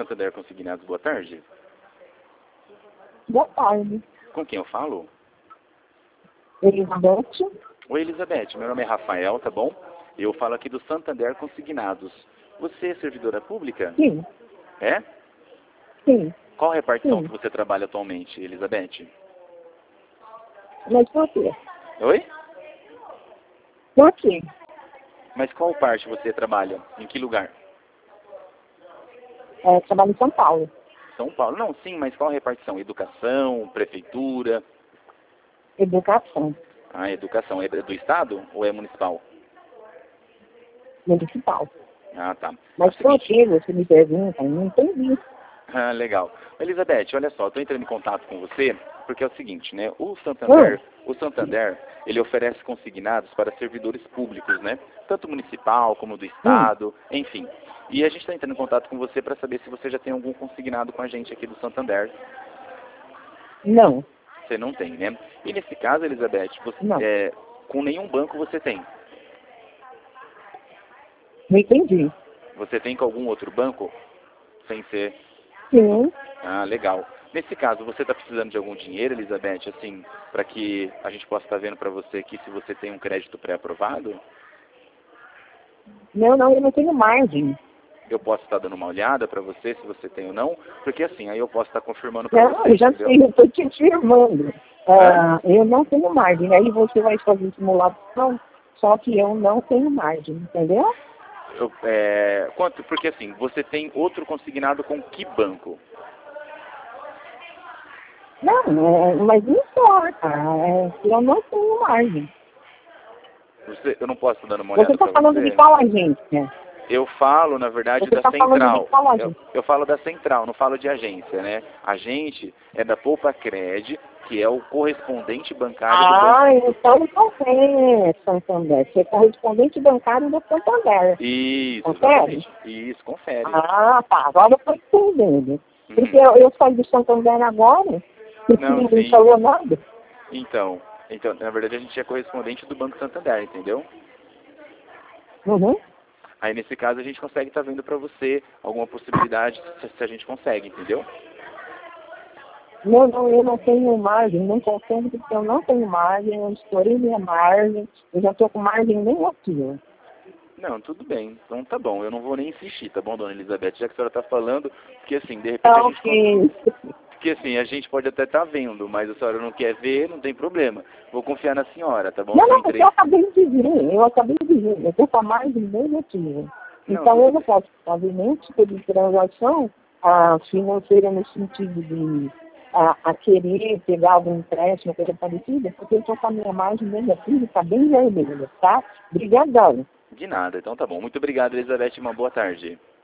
Santander Consignados, boa tarde. Boa tarde. Com quem eu falo? Elizabeth? Oi, Elizabeth, meu nome é Rafael, tá bom? Eu falo aqui do Santander Consignados. Você é servidora pública? Sim, É? sim, Qual a repartição sim. que você trabalha atualmente, Elizabeth? Mas por quê? Oi? Por quê? Mas qual parte você trabalha? Em que lugar? Trabalho em São Paulo. São Paulo. Não, sim, mas qual a repartição? Educação, prefeitura? Educação Ah, educação. É do estado ou é municipal? municipal. Ah, tá. É o Mas por seguinte. que você me pergunta? Eu não entendi. Ah, legal. Elizabeth, olha só, estou entrando em contato com você porque é o seguinte, né? O Santander, ele oferece consignados para servidores públicos, né? Tanto municipal como do estado, enfim. E a gente está entrando em contato com você para saber se você já tem algum consignado com a gente aqui do Santander. Não, Você não tem, né? E nesse caso, Elizabeth, não. com nenhum banco você tem. Não entendi. Você tem com algum outro banco? Sem ser... Sim. Ah, legal. Nesse caso, você está precisando de algum dinheiro, Elizabeth, assim, para que a gente possa estar vendo para você aqui se você tem um crédito pré-aprovado? Não, eu não tenho margem. Eu posso estar dando uma olhada para você se você tem ou não, porque assim, aí eu posso estar confirmando para Não, você, eu já entendeu? sei, eu estou te afirmando. Hã? Eu não tenho margem. Aí você vai fazer simulação, só que eu não tenho margem, entendeu? Porque assim, você tem outro consignado com que banco? Não, mas não importa. Eu não tenho margem. Eu não posso estar dando uma Você olhada está para falando de você? qual agência? Eu falo, na verdade, Você da está falando de central. qual Eu, agência? eu falo da central, não falo de agência, né? A gente é da Poupa Cred, que é o correspondente bancário do Banco. Então não é Santander. Você é correspondente bancário do Santander. Isso, Confere? exatamente. Isso, confere. Tá. Agora eu estou entendendo. Porque Uhum. eu saí do Santander agora, porque Não, ninguém sim. falou nada. Então, na verdade, a gente é correspondente do Banco Santander, entendeu? Uhum. Aí, nesse caso, a gente consegue estar vendo para você alguma possibilidade, se a gente consegue, entendeu? Não, eu não tenho margem, não consigo porque eu não tenho margem, eu estourei minha margem, eu já estou com margem negativa. Não, tudo bem. Então tá bom. Eu não vou nem insistir, tá bom, dona Elizabeth? Já que a senhora tá falando, porque assim, de repente Tá a gente... ok. Porque assim, a gente pode até estar vendo, mas a senhora não quer ver, não tem problema. Vou confiar na senhora, tá bom? Não, Só porque entrei... eu acabei de ver, eu estou com a margem negativa. Não, Então eu tudo não bem. posso fazer nenhum tipo de transação financeira no sentido de a querer pegar algum empréstimo, coisa parecida, porque eu estou com a minha margem negativa, está bem vermelha, tá? Obrigadão. De nada, então tá bom. Muito obrigado, Elizabeth. Uma boa tarde.